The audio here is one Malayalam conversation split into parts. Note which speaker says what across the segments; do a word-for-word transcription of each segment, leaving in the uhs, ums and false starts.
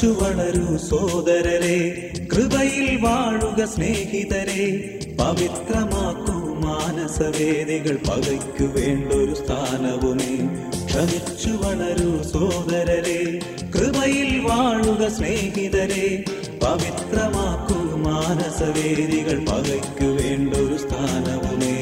Speaker 1: ക്ഷമിച്ചു വളരൂ സോദരരെ, കൃപയിൽ വാഴുക സ്നേഹിതരെ, പവിത്രമാക്കൂ മാനസവേദികൾ, പകയ്ക്കു വേണ്ടൊരു സ്ഥാനവുമേ. ക്ഷമിച്ചു വളരൂ സോദരരെ, കൃപയിൽ വാഴുക സ്നേഹിതരെ, പവിത്രമാക്കൂ മാനസവേദികൾ, പകയ്ക്കു വേണ്ടൊരു സ്ഥാനവുമേ.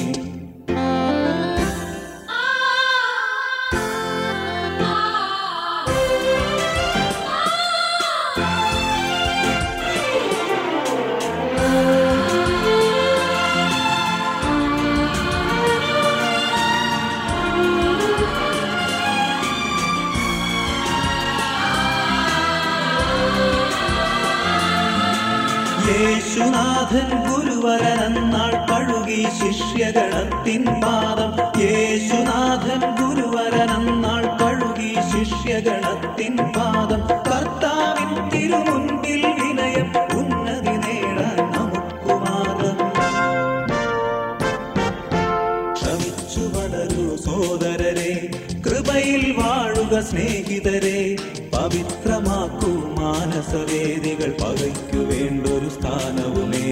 Speaker 1: യേശുനാഥൻ ഗുരുവരനന്നാൾ കഴുകി ശിഷ്യഗണത്തിൻ പാദം. യേശുനാഥൻ ഗുരുവരനന്നാൾ കഴുകി ശിഷ്യഗണത്തിൻ പാദം. കർത്താവിൻ തിരുമുൻപിൽ വിനയം, ഉന്നതി നേടാൻ നമുക്കു മാർഗം. ക്ഷമിച്ചു വളരൂ സോദരരെ, കൃപയിൽ വാഴുക സ്നേഹിതരെ, പവിത്രമാക്കൂ മാനസവേദികൾ, പകയ്ക്കു വേണ്ടൊരു സ്ഥാനവുമേ.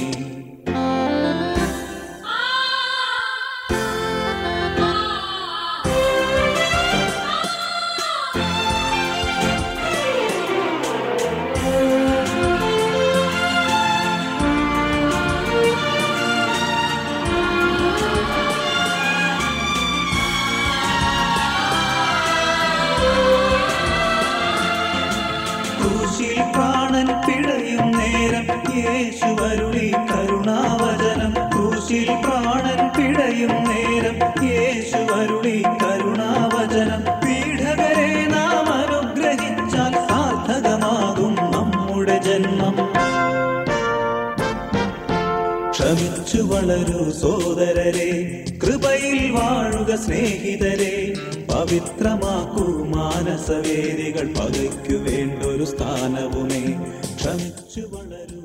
Speaker 1: ക്രൂശിൽ പ്രാണൻ പിടയും നേരം യേശുവരുളി കരുണാവചനം. ക്രൂശിൽ പ്രാണൻ പിടയും നേരം യേശുവരുളി കരുണാവചനം. പീഡകരെ നാം അനുഗ്രഹിച്ചാൽ സാർത്ഥകമാകും നമ്മുടെ ജന്മം. ക്ഷമിച്ചു വളരൂ സോദരരെ, കൃപയിൽ വാഴുക സ്നേഹിതരെ, പവിത്രമാക്കൂ മാനസവേദികൾ, പകയ്ക്കു വേണ്ടൊരു സ്ഥാനവുമേ. ക്ഷമിച്ചു വളരൂ.